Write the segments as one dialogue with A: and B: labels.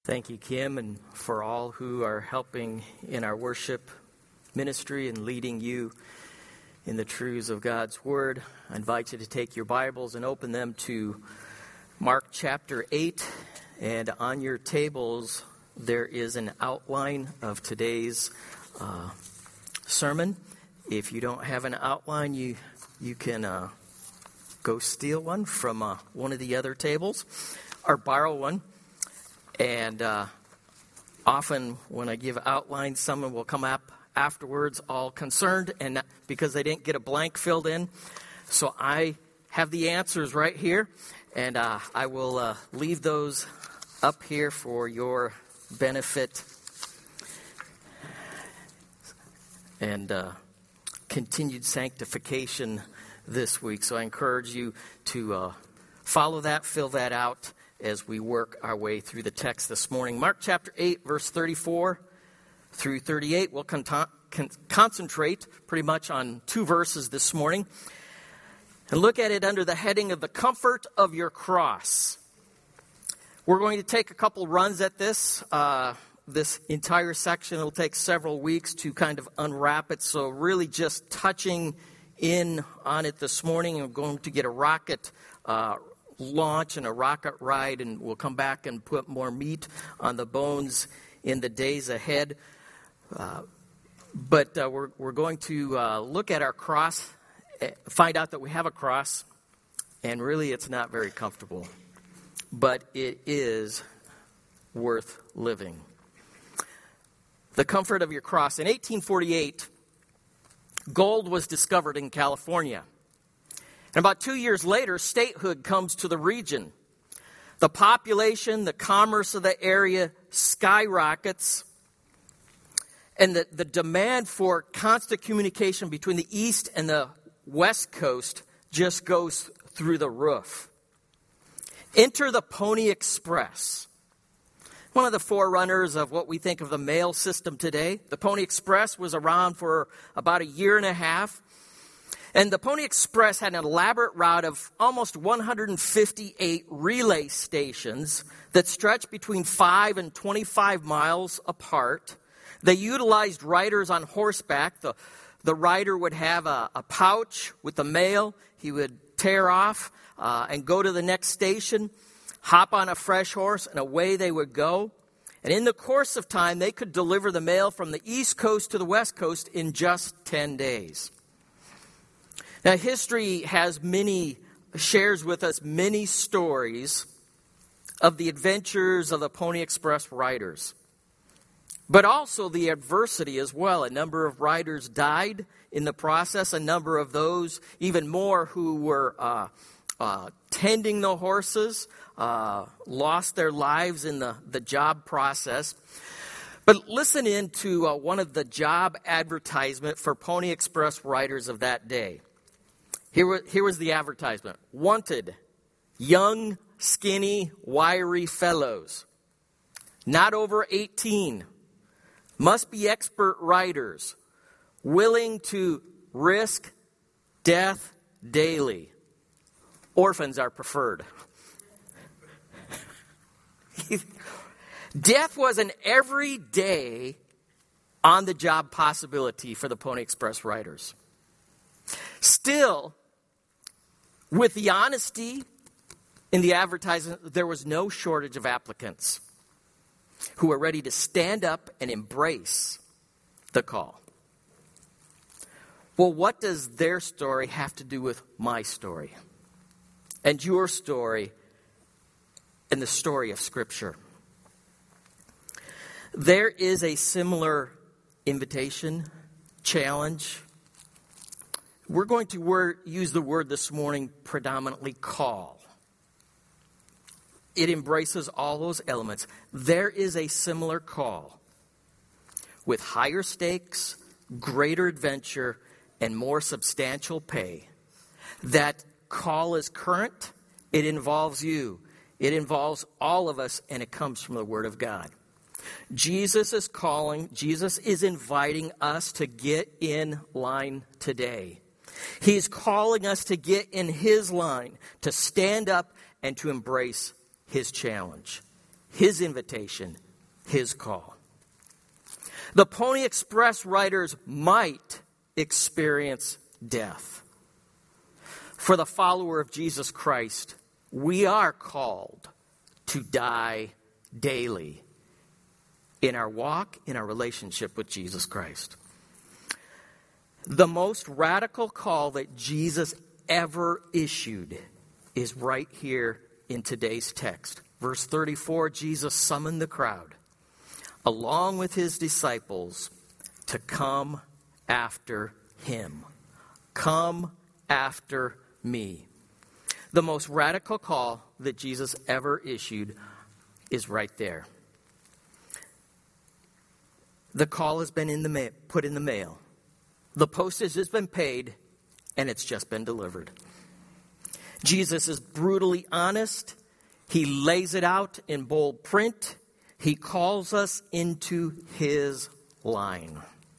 A: Thank you, Kim, and for all who are helping in our worship ministry and leading you in the truths of God's Word. I invite you to take your Bibles and open them to Mark chapter 8. And on your tables, there is an outline of today's sermon. If you don't have an outline, you can go steal one from one of the other tables or borrow one. And often when I give outlines, someone will come up afterwards all concerned and because they didn't get a blank filled in. So I have the answers right here, and I will leave those up here for your benefit and continued sanctification this week. So I encourage you to follow that, fill that out, as we work our way through the text this morning. Mark chapter 8, verse 34 through 38. We'll concentrate pretty much on two verses this morning and look at it under the heading of the comfort of your cross. We're going to take a couple runs at this. This entire section will take several weeks to kind of unwrap it. So really just touching in on it this morning. I'm going to get a rocket launch and a rocket ride, and we'll come back and put more meat on the bones in the days ahead. But we're going to look at our cross, find out that we have a cross, and really it's not very comfortable, but it is worth living. The comfort of your cross. In 1848, gold was discovered in California. And about 2 years later, statehood comes to the region. The population, the commerce of the area skyrockets. And the demand for constant communication between the East and the West Coast just goes through the roof. Enter the Pony Express. One of the forerunners of what we think of the mail system today. The Pony Express was around for about a year and a half. And the Pony Express had an elaborate route of almost 158 relay stations that stretched between 5 and 25 miles apart. They utilized riders on horseback. The rider would have a pouch with the mail. He would tear off and go to the next station, hop on a fresh horse, and away they would go. And in the course of time, they could deliver the mail from the East Coast to the West Coast in just 10 days. Now, history shares with us many stories of the adventures of the Pony Express riders, but also the adversity as well. A number of riders died in the process, a number of those, even more, who were tending the horses, lost their lives in the job process. But listen in to one of the job advertisement for Pony Express riders of that day. Here was the advertisement. Wanted, young, skinny, wiry fellows. Not over 18. Must be expert riders. Willing to risk death daily. Orphans are preferred. Death was an everyday on-the-job possibility for the Pony Express riders. Still, with the honesty in the advertisement, there was no shortage of applicants who were ready to stand up and embrace the call. Well, what does their story have to do with my story and your story and the story of Scripture? There is a similar invitation, challenge. We're going to use the word this morning, predominantly call. It embraces all those elements. There is a similar call with higher stakes, greater adventure, and more substantial pay. That call is current. It involves you. It involves all of us, and it comes from the Word of God. Jesus is calling. Jesus is inviting us to get in line today. He's calling us to get in His line, to stand up and to embrace His challenge. his invitation, his call. The Pony Express riders might experience death. For the follower of Jesus Christ, we are called to die daily in our walk, in our relationship with Jesus Christ. The most radical call that Jesus ever issued is right here in today's text. Verse 34, Jesus summoned the crowd along with his disciples to come after him. Come after me. The most radical call that Jesus ever issued is right there. The call has been put in the mail. The postage has been paid, and it's just been delivered. Jesus is brutally honest. He lays it out in bold print. He calls us into his line.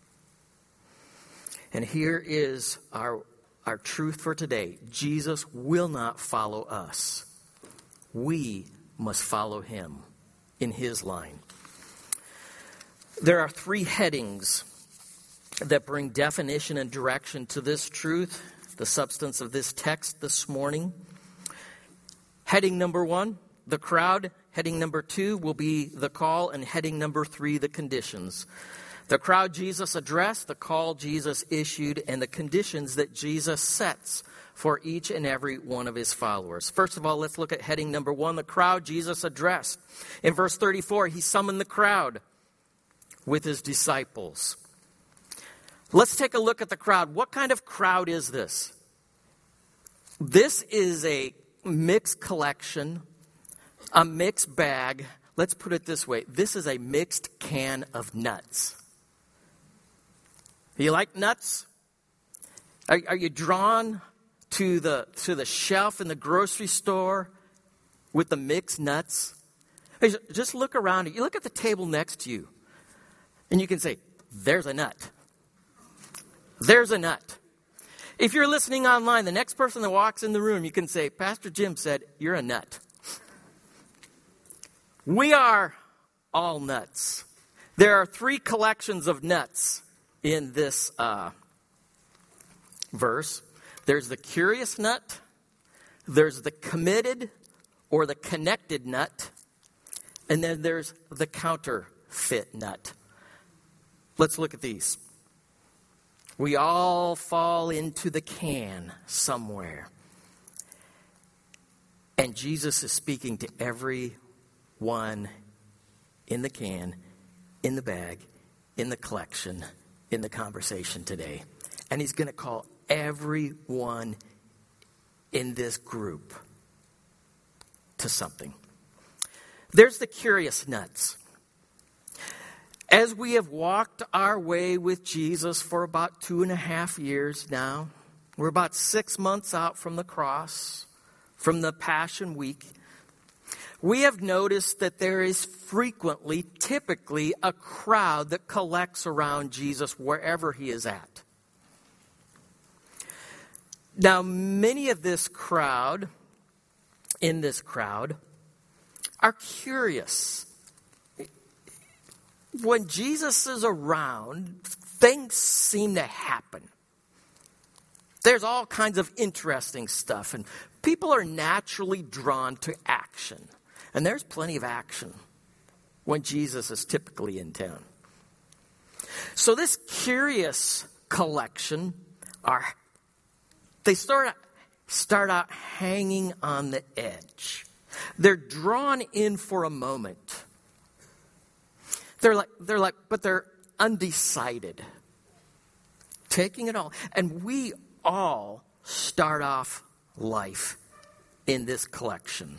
A: And here is our truth for today. Jesus will not follow us. We must follow him in his line. There are 3 headings that bring definition and direction to this truth, the substance of this text this morning. Heading number 1, the crowd. Heading number 2 will be the call. And heading number 3, the conditions. The crowd Jesus addressed, the call Jesus issued, and the conditions that Jesus sets for each and every one of his followers. First of all, let's look at heading number 1, the crowd Jesus addressed. In verse 34, he summoned the crowd with his disciples. Let's take a look at the crowd. What kind of crowd is this? This is a mixed collection, a mixed bag. Let's put it this way. This is a mixed can of nuts. You like nuts? Are you drawn to the shelf in the grocery store with the mixed nuts? Hey, just look around. You look at the table next to you, and you can say, there's a nut. There's a nut. If you're listening online, the next person that walks in the room, you can say, Pastor Jim said, you're a nut. We are all nuts. There are 3 collections of nuts in this verse. There's the curious nut, there's the committed or the connected nut, and then there's the counterfeit nut. Let's look at these. We all fall into the can somewhere. And Jesus is speaking to everyone in the can, in the bag, in the collection, in the conversation today. And he's going to call everyone in this group to something. There's the curious nuts. As we have walked our way with Jesus for about 2.5 years now, we're about 6 months out from the cross, from the Passion Week, we have noticed that there is typically, a crowd that collects around Jesus wherever he is at. Now, many of this crowd, are curious. When Jesus is around, things seem to happen. There's all kinds of interesting stuff, and people are naturally drawn to action. And there's plenty of action when Jesus is typically in town. So this curious collection they start out hanging on the edge. They're drawn in for a moment. They're like, but they're undecided. Taking it all. And we all start off life in this collection.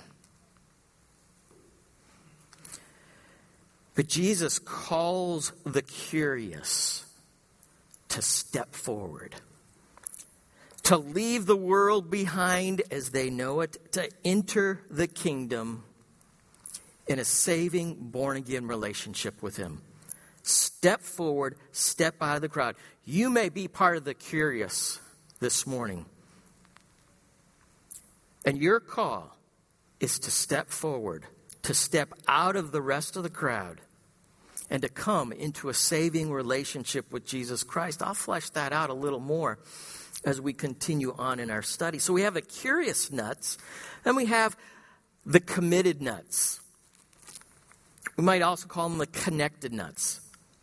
A: But Jesus calls the curious to step forward, to leave the world behind as they know it, to enter the kingdom in a saving, born-again relationship with him. Step forward, step out of the crowd. You may be part of the curious this morning. And your call is to step forward to step out of the rest of the crowd and to come into a saving relationship with Jesus Christ. I'll flesh that out a little more as we continue on in our study. So we have the curious nuts, and we have the committed nuts. We might also call them the connected nuts.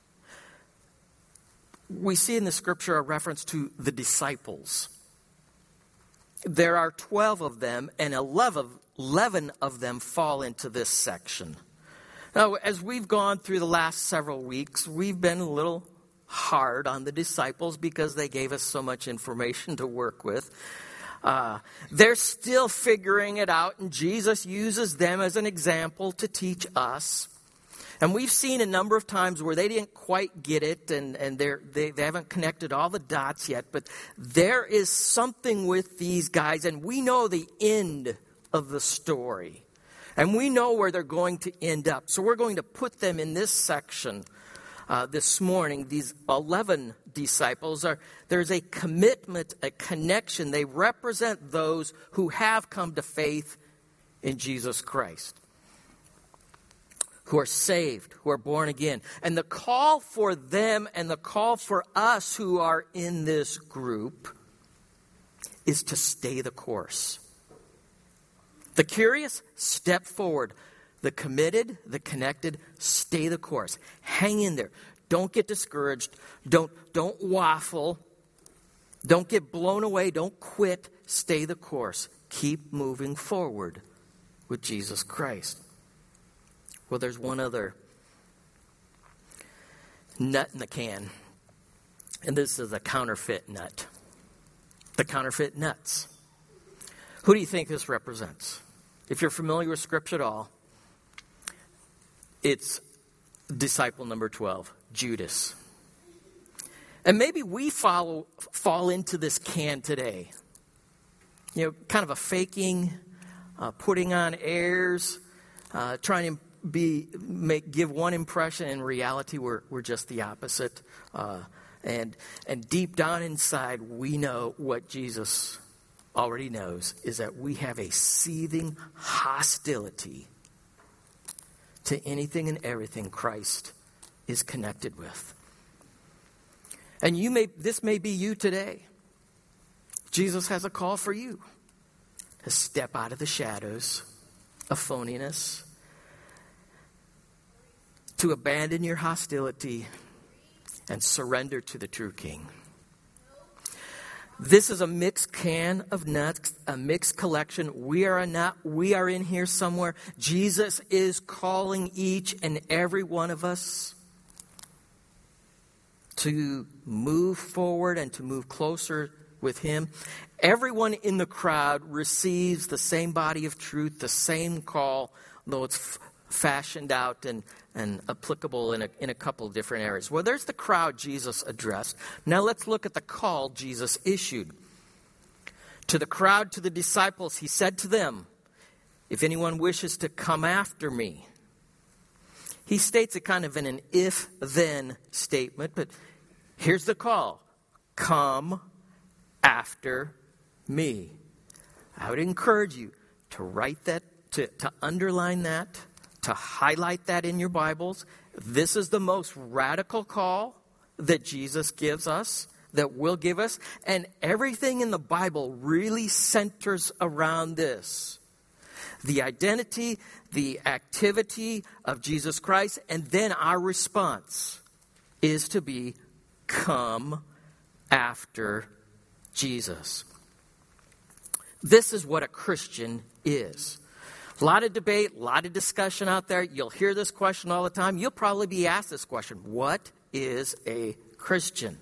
A: We see in the scripture a reference to the disciples. There are 12 of them, and 11 of them fall into this section. Now, as we've gone through the last several weeks, we've been a little hard on the disciples because they gave us so much information to work with. They're still figuring it out, and Jesus uses them as an example to teach us. And we've seen a number of times where they didn't quite get it, and they haven't connected all the dots yet. But there is something with these guys, and we know the end of the story. And we know where they're going to end up. So we're going to put them in this section this morning. These 11 disciples, there's a commitment, a connection. They represent those who have come to faith in Jesus Christ, who are saved, who are born again. And the call for them and the call for us who are in this group is to stay the course. The curious, step forward. The committed, the connected, stay the course. Hang in there. Don't get discouraged. Don't waffle. Don't get blown away. Don't quit. Stay the course. Keep moving forward with Jesus Christ. Well, there's one other nut in the can, and this is a counterfeit nut. The counterfeit nuts. Who do you think this represents? If you're familiar with Scripture at all, it's disciple number 12, Judas. And maybe we fall into this can today. You know, kind of a faking, putting on airs, trying to give one impression. In reality, we're just the opposite. And deep down inside, we know what Jesus already knows, is that we have a seething hostility to anything and everything Christ is connected with. And this may be you today. Jesus has a call for you to step out of the shadows of phoniness, to abandon your hostility and surrender to the true King. This is a mixed can of nuts, a mixed collection. We are a nut. We are in here somewhere. Jesus is calling each and every one of us to move forward and to move closer with Him. Everyone in the crowd receives the same body of truth, the same call, though it's fashioned out and applicable in a couple of different areas. Well, there's the crowd Jesus addressed. Now let's look at the call Jesus issued. To the crowd, to the disciples, He said to them, "If anyone wishes to come after me." He states it kind of in an if-then statement, but here's the call. Come after me. I would encourage you to write that, to underline that, to highlight that in your Bibles. This is the most radical call that Jesus gives us, that will give us. And everything in the Bible really centers around this. The identity, the activity of Jesus Christ, and then our response is to be, come after Jesus. This is what a Christian is. A lot of debate, a lot of discussion out there. You'll hear this question all the time. You'll probably be asked this question. What is a Christian?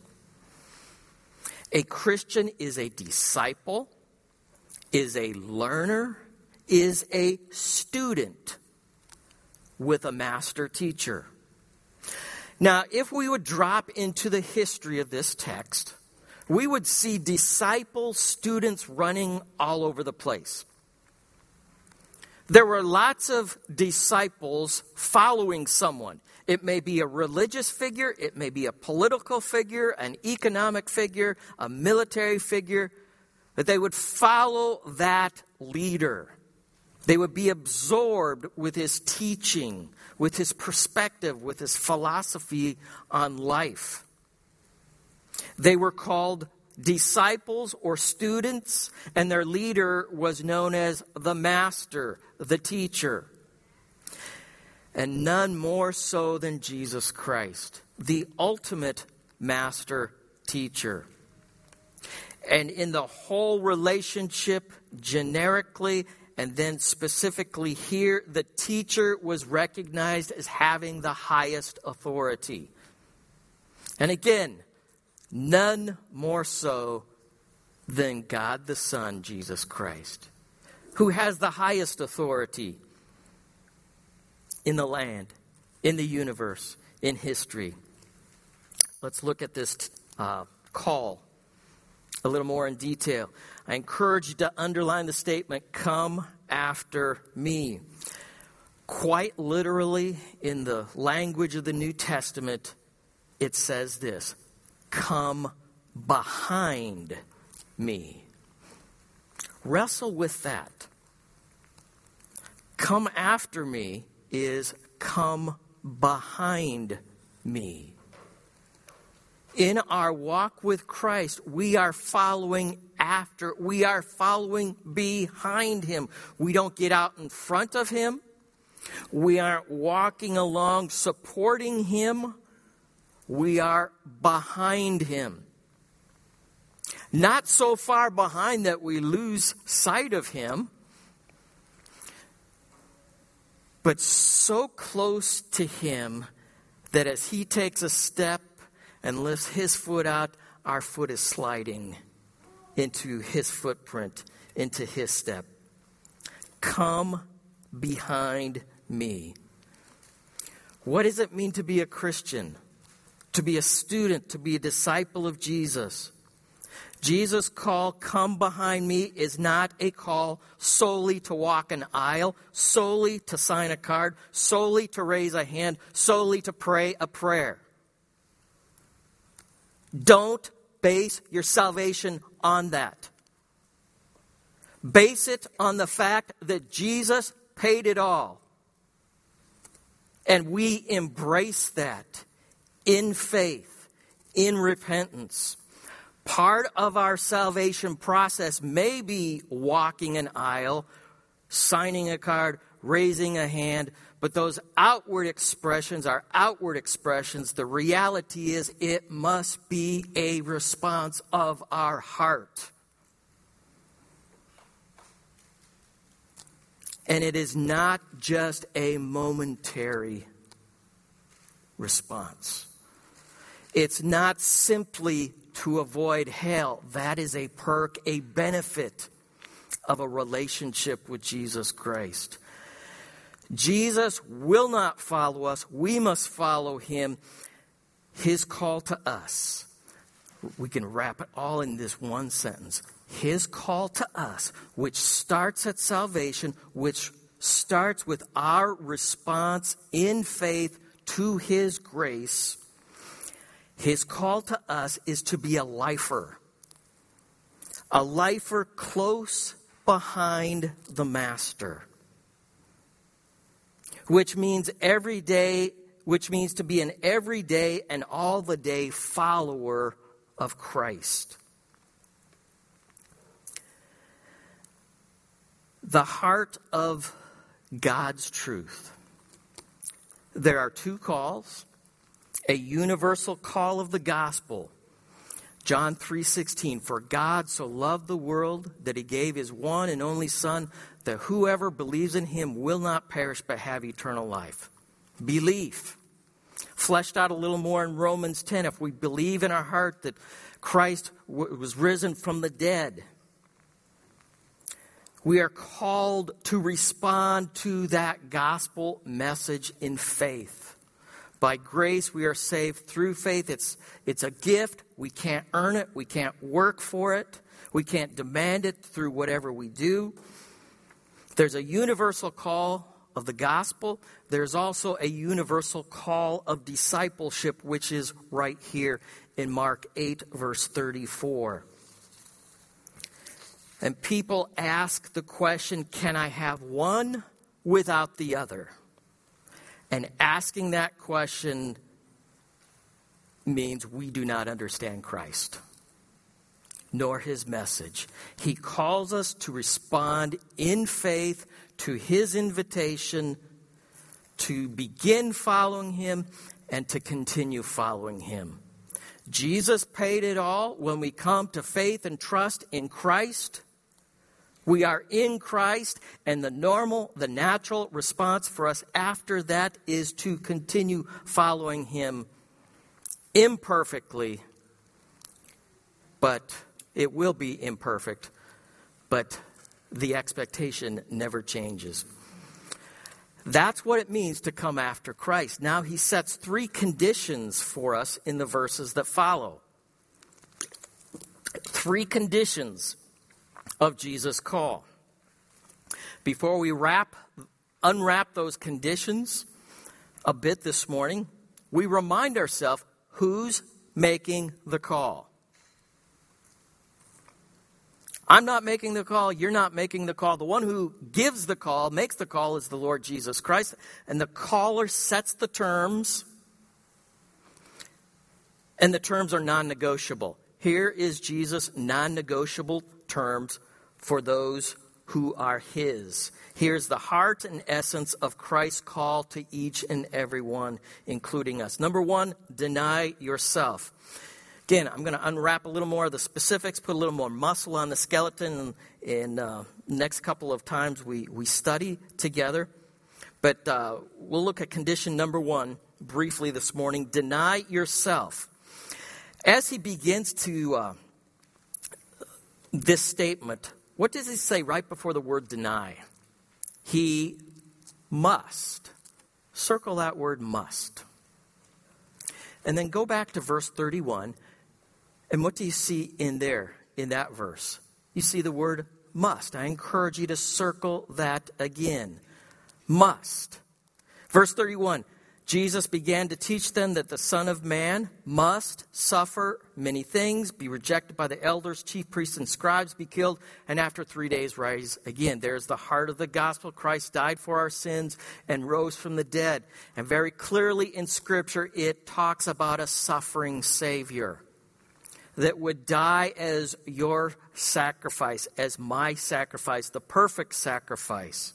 A: A Christian is a disciple, is a learner, is a student with a master teacher. Now, if we would drop into the history of this text, we would see disciple students running all over the place. There were lots of disciples following someone. It may be a religious figure, it may be a political figure, an economic figure, a military figure, but they would follow that leader. They would be absorbed with his teaching, with his perspective, with his philosophy on life. They were called disciples or students, and their leader was known as the master, the teacher. And none more so than Jesus Christ, the ultimate master teacher. And in the whole relationship, generically and then specifically here, the teacher was recognized as having the highest authority. And again, none more so than God the Son, Jesus Christ, who has the highest authority in the land, in the universe, in history. Let's look at this call a little more in detail. I encourage you to underline the statement, "Come after me." Quite literally, in the language of the New Testament, it says this, "Come behind me." Wrestle with that. Come after me is come behind me. In our walk with Christ, we are following after. We are following behind him. We don't get out in front of him. We aren't walking along supporting him. We are behind him. Not so far behind that we lose sight of him, but so close to him that as he takes a step and lifts his foot out, our foot is sliding into his footprint, into his step. Come behind me. What does it mean to be a Christian? To be a student, to be a disciple of Jesus? Jesus' call, "Come behind me," is not a call solely to walk an aisle, solely to sign a card, solely to raise a hand, solely to pray a prayer. Don't base your salvation on that. Base it on the fact that Jesus paid it all. And we embrace that in faith, in repentance. Part of our salvation process may be walking an aisle, signing a card, raising a hand, but those outward expressions are outward expressions. The reality is it must be a response of our heart. And it is not just a momentary response. It's not simply to avoid hell. That is a perk, a benefit of a relationship with Jesus Christ. Jesus will not follow us. We must follow him. His call to us. We can wrap it all in this one sentence. His call to us, which starts at salvation, which starts with our response in faith to his grace. His call to us is to be a lifer. A lifer close behind the master. Which means every day, which means to be an everyday and all the day follower of Christ. The heart of God's truth. There are two calls. A universal call of the gospel. John 3:16, "For God so loved the world that he gave his one and only Son, that whoever believes in him will not perish but have eternal life." Belief. Fleshed out a little more in Romans 10. If we believe in our heart that Christ was risen from the dead, we are called to respond to that gospel message in faith. By grace, we are saved through faith. It's a gift. We can't earn it. We can't work for it. We can't demand it through whatever we do. There's a universal call of the gospel. There's also a universal call of discipleship, which is right here in Mark 8, verse 34. And people ask the question, can I have one without the other? And asking that question means we do not understand Christ, nor his message. He calls us to respond in faith to his invitation to begin following him and to continue following him. Jesus paid it all. When we come to faith and trust in Christ, we are in Christ, and the natural response for us after that is to continue following him imperfectly. But it will be imperfect, but the expectation never changes. That's what it means to come after Christ. Now he sets 3 conditions for us in the verses that follow. 3 conditions of Jesus' call. Before we unwrap those conditions a bit this morning, we remind ourselves who's making the call. I'm not making the call. You're not making the call. The one who gives the call, makes the call, is the Lord Jesus Christ. And the caller sets the terms. And the terms are non-negotiable. Here is Jesus' non-negotiable terms for those who are his. Here's the heart and essence of Christ's call to each and every one, including us. Number 1, deny yourself. Again, I'm going to unwrap a little more of the specifics, put a little more muscle on the skeleton in the next couple of times we study together. But we'll look at condition number 1 briefly this morning. Deny yourself. As he begins to this statement, what does he say right before the word deny? He must. Circle that word must. And then go back to verse 31. And what do you see in there, in that verse? You see the word must. I encourage you to circle that again. Must. Verse 31. Jesus began to teach them that the Son of Man must suffer many things, be rejected by the elders, chief priests, and scribes, be killed, and after 3 days rise again. There's the heart of the gospel. Christ died for our sins and rose from the dead. And very clearly in Scripture, it talks about a suffering Savior that would die as your sacrifice, as my sacrifice, the perfect sacrifice.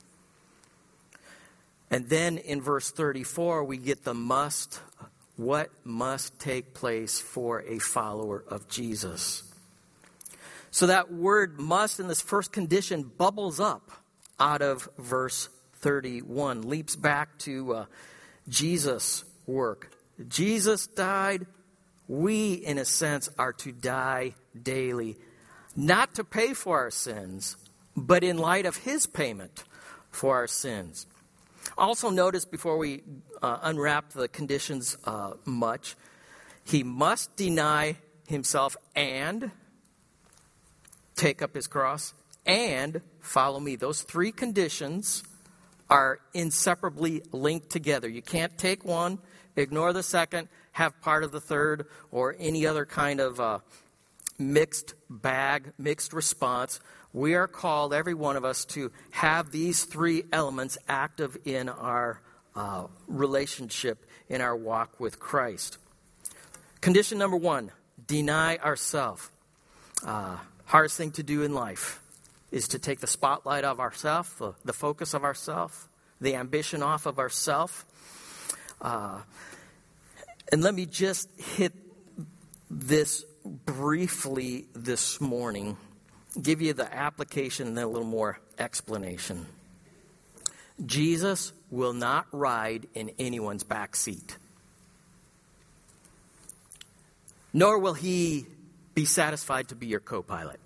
A: And then in verse 34, we get the must. What must take place for a follower of Jesus? So that word must in this first condition bubbles up out of verse 31, leaps back to Jesus' work. Jesus died. We, in a sense, are to die daily, not to pay for our sins, but in light of his payment for our sins. Also notice before we unwrap the conditions much, he must deny himself and take up his cross and follow me. Those 3 conditions are inseparably linked together. You can't take one, ignore the second, have part of the third, or any other kind of mixed bag, mixed response. We are called, every one of us, to have these 3 elements active in our relationship, in our walk with Christ. Condition number 1, deny ourselves. Hardest thing to do in life is to take the spotlight of ourselves, the focus of ourselves, the ambition off of ourselves. And let me just hit this briefly this morning. Give you the application and then a little more explanation. Jesus will not ride in anyone's back seat. Nor will he be satisfied to be your co-pilot.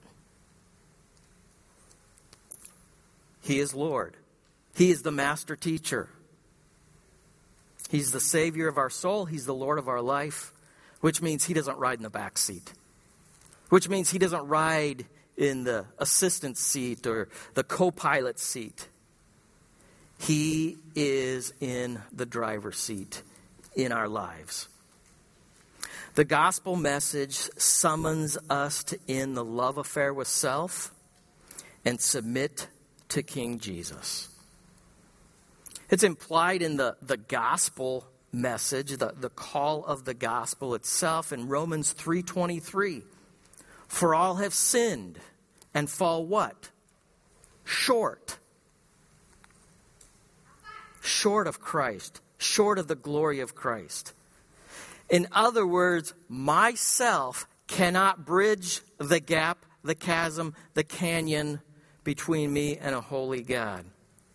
A: He is Lord. He is the master teacher. He's the Savior of our soul. He's the Lord of our life, which means he doesn't ride in the back seat, which means he doesn't ride in the assistant seat or the co-pilot seat. He is in the driver's seat in our lives. The gospel message summons us to end the love affair with self and submit to King Jesus. It's implied in the gospel message, the call of the gospel itself in Romans 3:23. For all have sinned and fall what? Short. Short of Christ. Short of the glory of Christ. In other words, myself cannot bridge the gap, the chasm, the canyon between me and a holy God.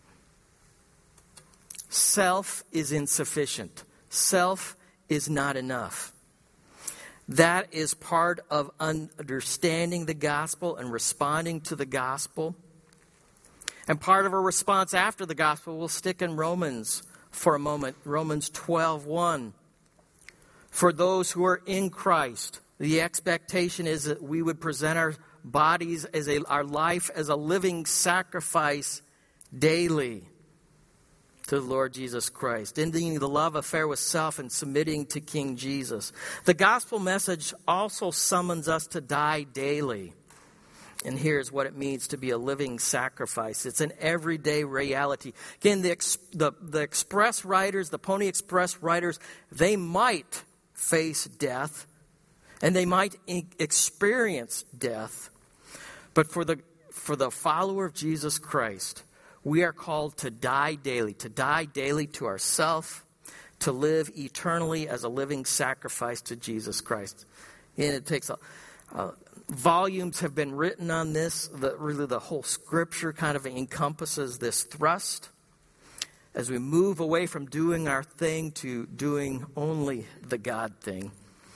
A: Self is insufficient. Self is not enough. That is part of understanding the gospel and responding to the gospel. And part of our response after the gospel, we'll stick in Romans for a moment. Romans 12:1. For those who are in Christ, the expectation is that we would present our bodies our life as a living sacrifice daily to the Lord Jesus Christ, ending the love affair with self and submitting to King Jesus. The gospel message also summons us to die daily. And here's what it means to be a living sacrifice. It's an everyday reality. Again, the express riders, the Pony Express riders, they might face death and they might experience death. But for the follower of Jesus Christ, we are called to die daily to ourselves, to live eternally as a living sacrifice to Jesus Christ. And it takes volumes have been written on this. Really the whole Scripture kind of encompasses this thrust. As we move away from doing our thing to doing only the God thing.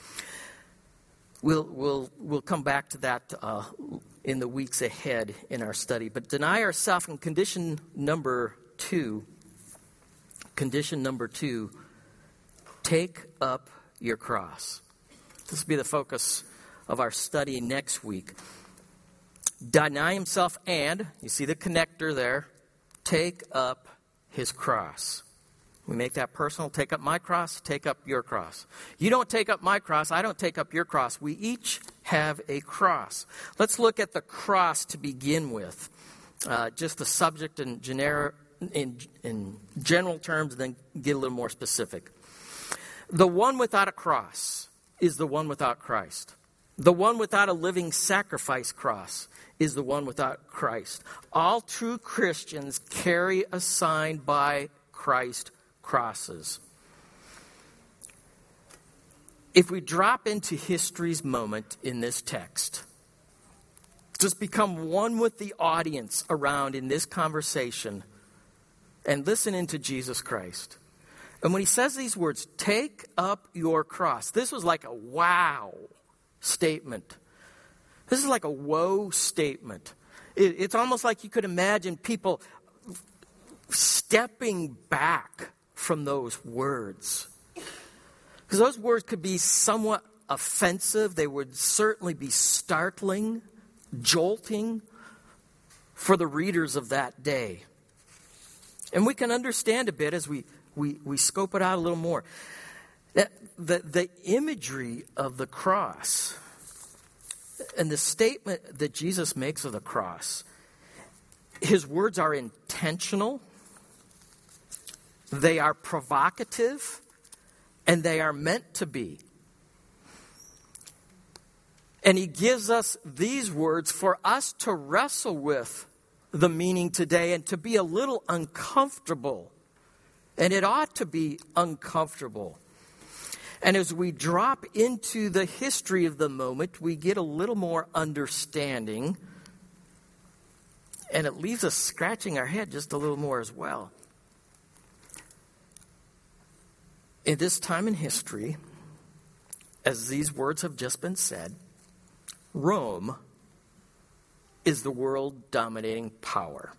A: We'll come back to that in the weeks ahead in our study. But deny ourselves in condition number two, take up your cross. This will be the focus of our study next week. Deny himself and, you see the connector there, take up his cross. We make that personal. Take up my cross, take up your cross. You don't take up my cross, I don't take up your cross. We each have a cross. Let's look at the cross to begin with. Just the subject in general terms, then get a little more specific. The one without a cross is the one without Christ. The one without a living sacrifice cross is the one without Christ. All true Christians carry a sign by Christ crosses. If we drop into history's moment in this text, just become one with the audience around in this conversation and listen into Jesus Christ. And when he says these words, take up your cross, this was like a wow statement. This is like a whoa statement. It's almost like you could imagine people stepping back from those words. Because those words could be somewhat offensive. They would certainly be startling, jolting for the readers of that day. And we can understand a bit as we scope it out a little more. That the imagery of the cross and the statement that Jesus makes of the cross, his words are intentional. They are provocative, and they are meant to be. And he gives us these words for us to wrestle with the meaning today and to be a little uncomfortable. And it ought to be uncomfortable. And as we drop into the history of the moment, we get a little more understanding. And it leaves us scratching our head just a little more as well. In this time in history, as these words have just been said, Rome is the world-dominating power.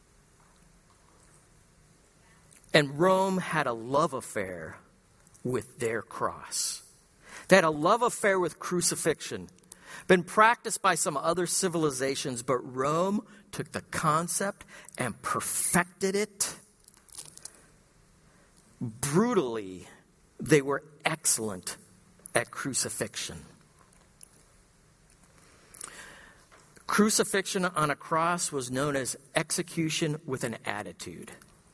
A: And Rome had a love affair with their cross. They had a love affair with crucifixion. Been practiced by some other civilizations, but Rome took the concept and perfected it. Brutally, they were excellent at crucifixion. Crucifixion on a cross was known as execution with an attitude.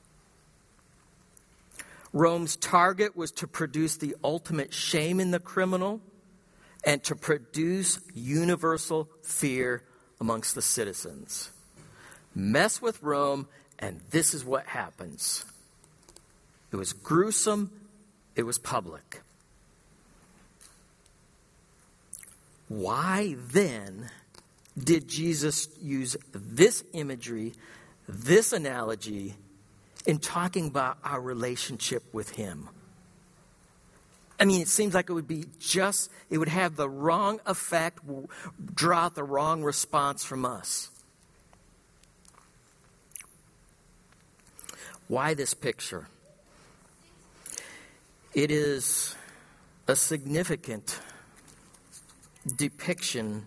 A: Rome's target was to produce the ultimate shame in the criminal and to produce universal fear amongst the citizens. Mess with Rome, and this is what happens. It was gruesome. It was public. Why then did Jesus use this imagery, this analogy, in talking about our relationship with him? I mean, it seems like it would have the wrong effect, draw out the wrong response from us. Why this picture? It is a significant depiction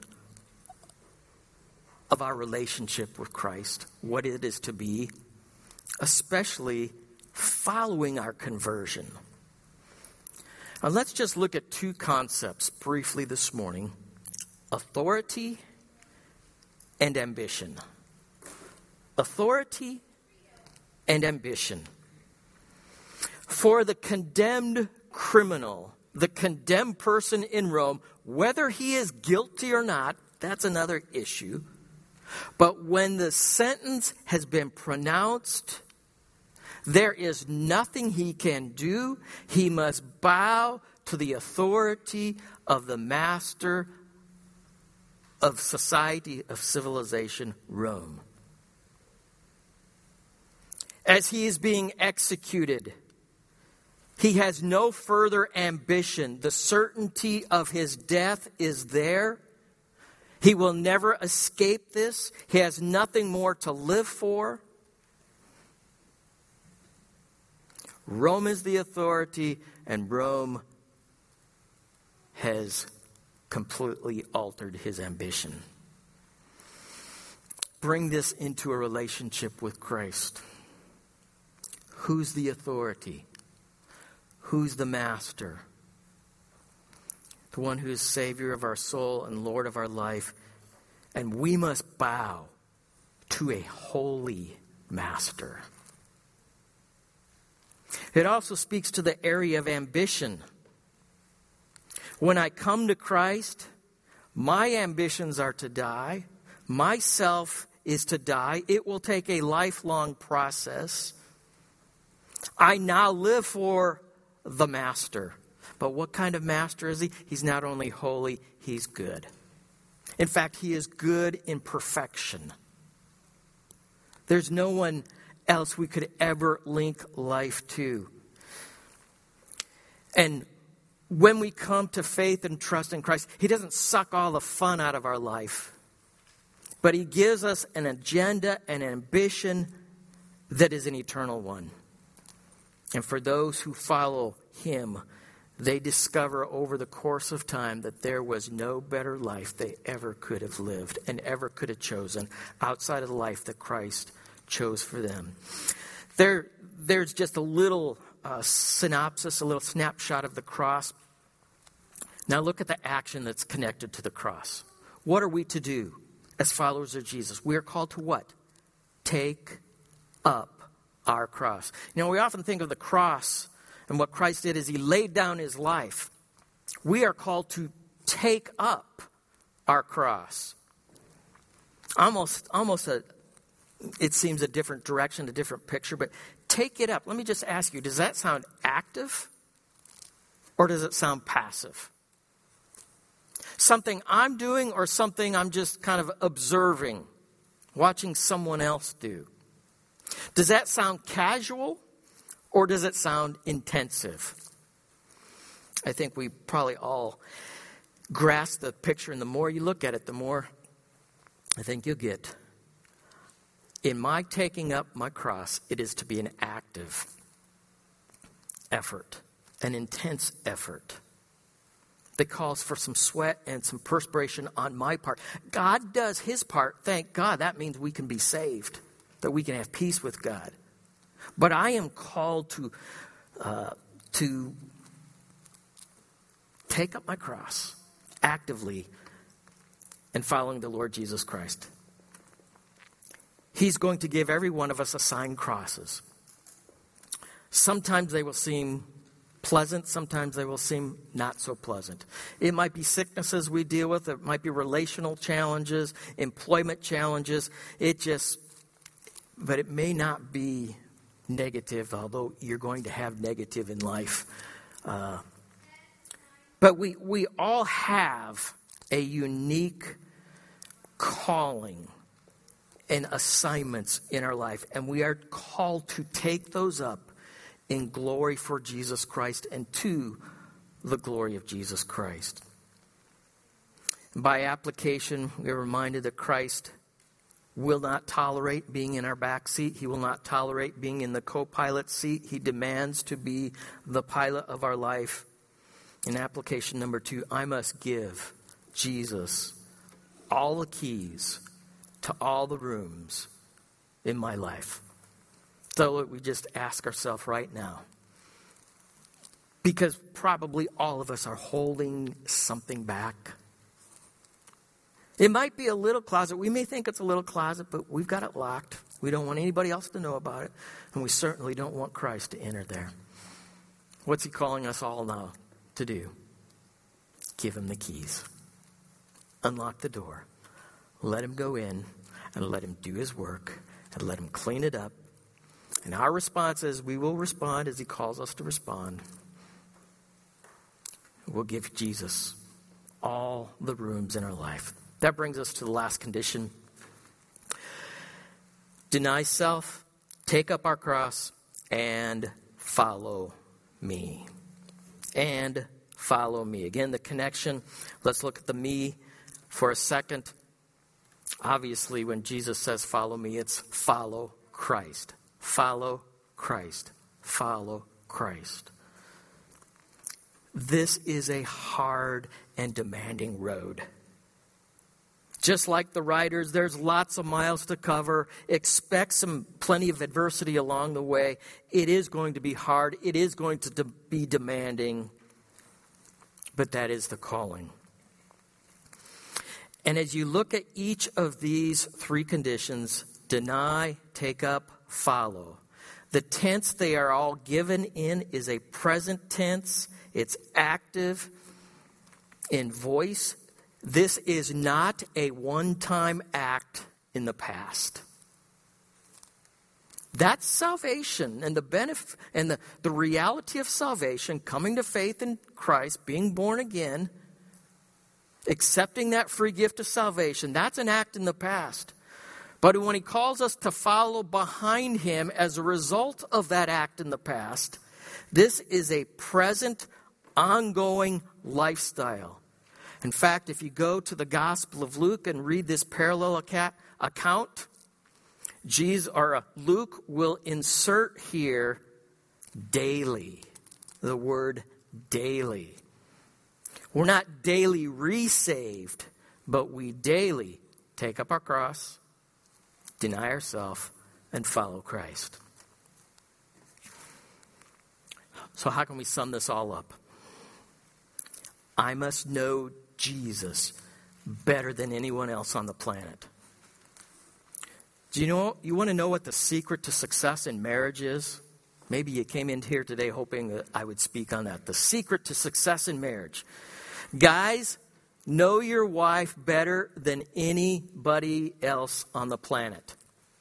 A: of our relationship with Christ, what it is to be, especially following our conversion. Now, let's just look at two concepts briefly this morning: authority and ambition. Authority and ambition. For the condemned criminal, the condemned person in Rome, whether he is guilty or not, that's another issue. But when the sentence has been pronounced, there is nothing he can do. He must bow to the authority of the master of society, of civilization, Rome. As he is being executed, he has no further ambition. The certainty of his death is there. He will never escape this. He has nothing more to live for. Rome is the authority, and Rome has completely altered his ambition. Bring this into a relationship with Christ. Who's the authority? Who's the master? The one who is Savior of our soul and Lord of our life. And we must bow to a holy master. It also speaks to the area of ambition. When I come to Christ, my ambitions are to die. Myself is to die. It will take a lifelong process. I now live for the master. But what kind of master is he? He's not only holy, he's good. In fact, he is good in perfection. There's no one else we could ever link life to. And when we come to faith and trust in Christ, he doesn't suck all the fun out of our life. But he gives us an agenda and ambition that is an eternal one. And for those who follow him, they discover over the course of time that there was no better life they ever could have lived and ever could have chosen outside of the life that Christ chose for them. There's just a little synopsis, a little snapshot of the cross. Now look at the action that's connected to the cross. What are we to do as followers of Jesus? We are called to what? Take up our cross. You know, we often think of the cross, and what Christ did is he laid down his life. We are called to take up our cross. It seems a different direction, a different picture, but take it up. Let me just ask you, does that sound active or does it sound passive? Something I'm doing or something I'm just kind of observing, watching someone else do? Does that sound casual or does it sound intensive? I think we probably all grasp the picture, and the more you look at it, the more I think you'll get. In my taking up my cross, it is to be an active effort, an intense effort that calls for some sweat and some perspiration on my part. God does his part. Thank God. That means we can be saved, that we can have peace with God. But I am called to take up my cross actively and following the Lord Jesus Christ. He's going to give every one of us assigned crosses. Sometimes they will seem pleasant. Sometimes they will seem not so pleasant. It might be sicknesses we deal with. It might be relational challenges, employment challenges. But it may not be negative, although you're going to have negative in life. But we all have a unique calling and assignments in our life, and we are called to take those up in glory for Jesus Christ and to the glory of Jesus Christ. By application, we are reminded that Christ will not tolerate being in our back seat. He will not tolerate being in the co-pilot seat. He demands to be the pilot of our life. In application number 2, I must give Jesus all the keys to all the rooms in my life. So we just ask ourselves right now, because probably all of us are holding something back. It might be a little closet. We may think it's a little closet, but we've got it locked. We don't want anybody else to know about it, and we certainly don't want Christ to enter there. What's he calling us all now to do? Give him the keys. Unlock the door. Let him go in and let him do his work and let him clean it up. And our response is we will respond as he calls us to respond. We'll give Jesus all the rooms in our life. That brings us to the last condition. Deny self, take up our cross, and follow me. And follow me. Again, the connection. Let's look at the me for a second. Obviously, when Jesus says follow me, it's follow Christ. Follow Christ. Follow Christ. This is a hard and demanding road. Just like the riders, there's lots of miles to cover. Expect plenty of adversity along the way. It is going to be hard. It is going to be demanding. But that is the calling. And as you look at each of these 3 conditions, deny, take up, follow. The tense they are all given in is a present tense. It's active in voice. This is not a one-time act in the past. That's salvation and the benefit and the reality of salvation, coming to faith in Christ, being born again, accepting that free gift of salvation. That's an act in the past. But when he calls us to follow behind him as a result of that act in the past, this is a present, ongoing lifestyle. In fact, if you go to the Gospel of Luke and read this parallel account, Luke will insert here daily, the word daily. We're not daily resaved, but we daily take up our cross, deny ourselves, and follow Christ. So how can we sum this all up? I must know Jesus better than anyone else on the planet. You want to know what the secret to success in marriage is? Maybe you came in here today hoping that I would speak on that. The secret to success in marriage. Guys, know your wife better than anybody else on the planet.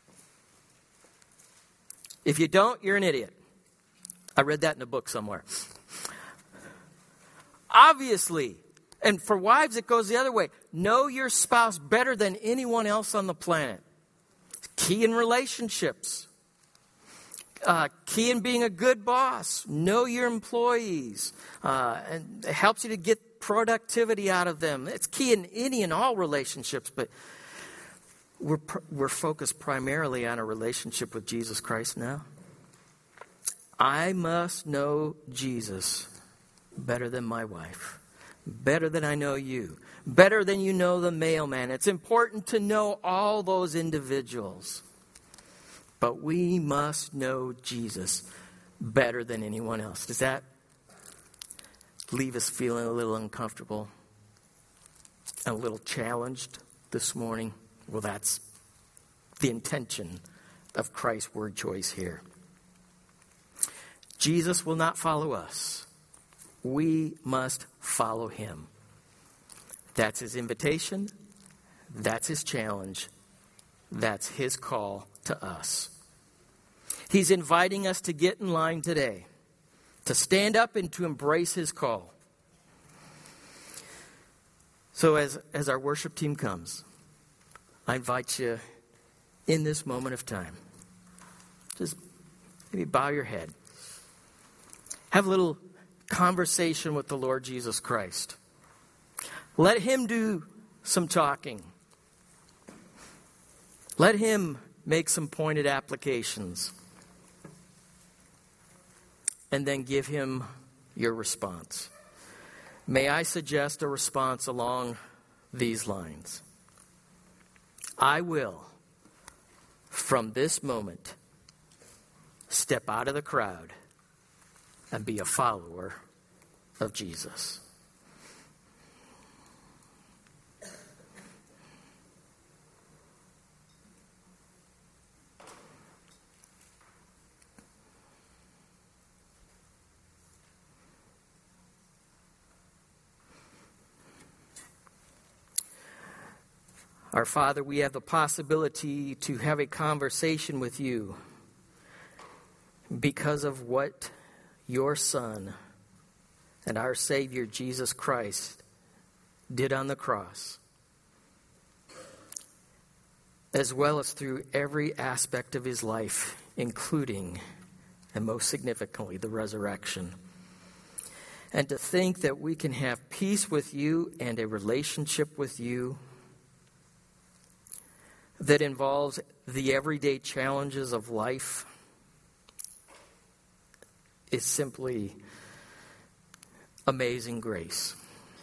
A: If you don't, you're an idiot. I read that in a book somewhere. Obviously, and for wives it goes the other way. Know your spouse better than anyone else on the planet. Key in relationships. Key in being a good boss. Know your employees. And it helps you to get productivity out of them. It's key in any and all relationships, but we're focused primarily on a relationship with Jesus Christ now. I must know Jesus better than my wife, better than I know you, better than you know the mailman. It's important to know all those individuals, but we must know Jesus better than anyone else. Does that leave us feeling a little uncomfortable? a little challenged this morning, well, that's the intention of Christ's word choice here. Jesus will not follow us. We must follow him. That's his invitation. That's his challenge. That's his call to us. He's inviting us to get in line today, to stand up and to embrace his call. So as our worship team comes, I invite you in this moment of time, just maybe bow your head. Have a little conversation with the Lord Jesus Christ. Let him do some talking. Let him make some pointed applications. And then give him your response. May I suggest a response along these lines? I will, from this moment, step out of the crowd and be a follower of Jesus. Our Father, we have the possibility to have a conversation with you because of what your Son and our Savior, Jesus Christ, did on the cross, as well as through every aspect of his life, including, and most significantly, the resurrection. And to think that we can have peace with you and a relationship with you that involves the everyday challenges of life is simply amazing grace.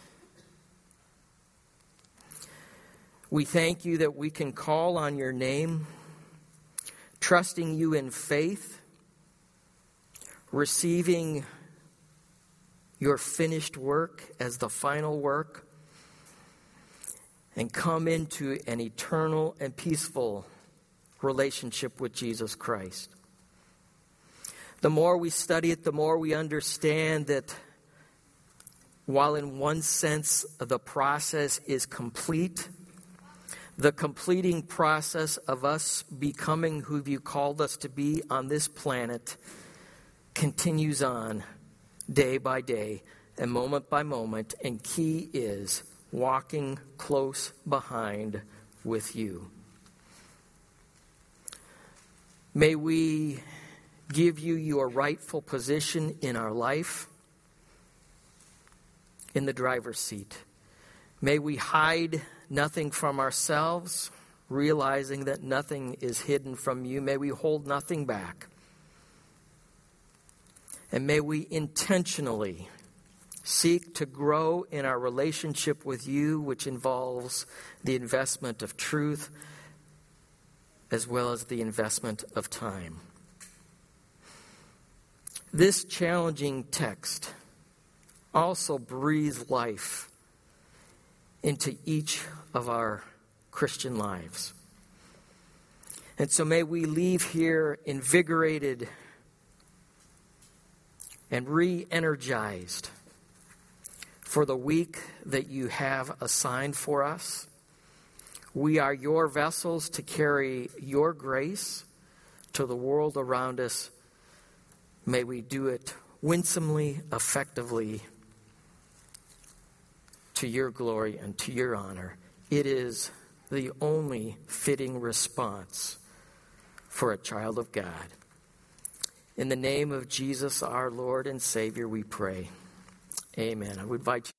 A: We thank you that we can call on your name, trusting you in faith, receiving your finished work as the final work, and come into an eternal and peaceful relationship with Jesus Christ. The more we study it, the more we understand that while in one sense the process is complete, the completing process of us becoming who you called us to be on this planet continues on day by day and moment by moment, and key is walking close behind with you. May we give you your rightful position in our life, in the driver's seat. May we hide nothing from ourselves, realizing that nothing is hidden from you. May we hold nothing back. And may we intentionally seek to grow in our relationship with you, which involves the investment of truth as well as the investment of time. This challenging text also breathes life into each of our Christian lives. And so may we leave here invigorated and re-energized for the week that you have assigned for us. We are your vessels to carry your grace to the world around us. May we do it winsomely, effectively, to your glory and to your honor. It is the only fitting response for a child of God. In the name of Jesus, our Lord and Savior, we pray. Amen. I would invite you